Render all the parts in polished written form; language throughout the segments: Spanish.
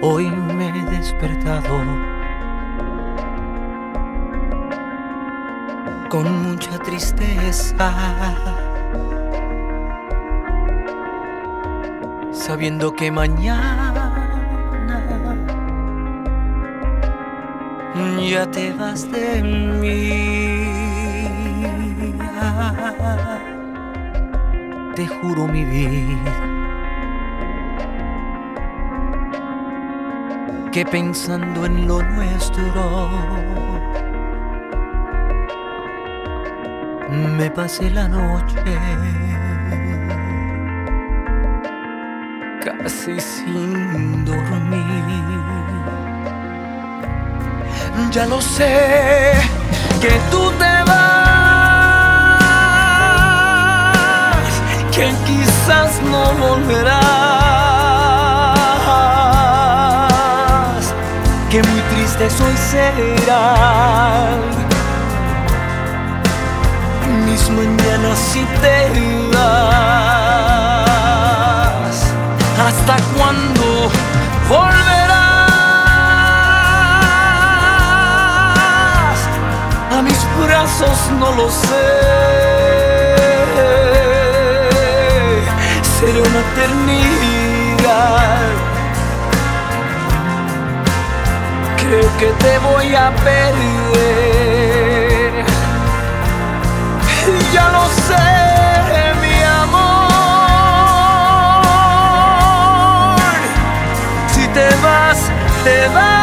Hoy me he despertado con mucha tristeza, sabiendo que mañana ya te vas de mí. Te juro mi vida que pensando en lo nuestro me pasé la noche casi sin dormir. Ya lo sé que tú te vas, que quizás no volverás, que muy triste soy será mis mañanas si te vas. ¿Hasta cuándo volverás a mis brazos? No lo sé. Será una eternidad. Creo que te voy a perder. Ya lo sé, mi amor. Si te vas, te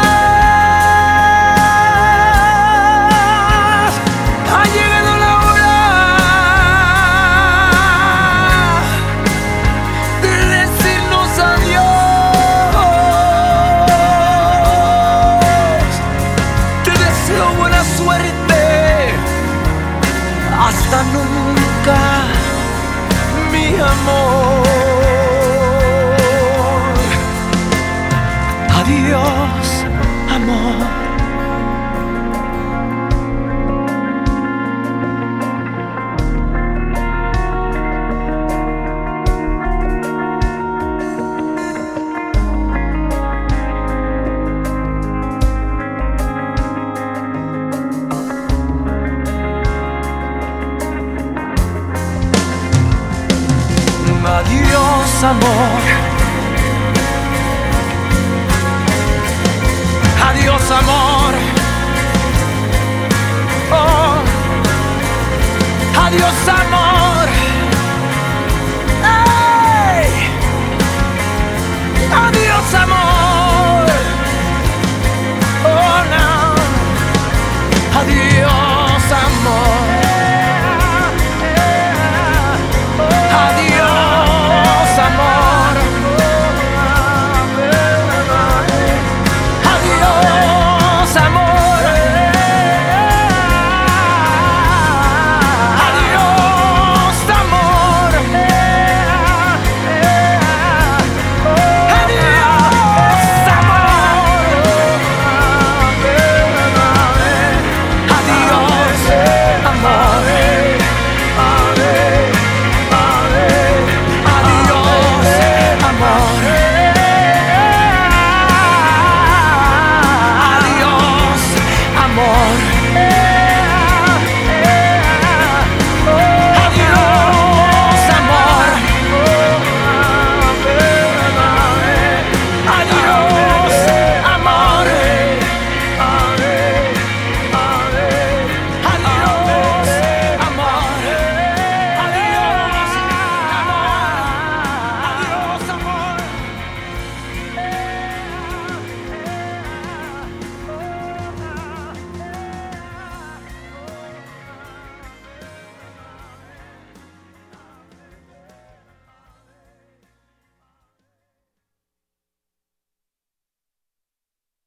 vas. Ha llegado la hora de decirnos adiós. Te deseo buena suerte. Hasta nunca, mi amor. Adiós, amor. Adiós, amor. Adiós, amor. Oh. Adiós, amor.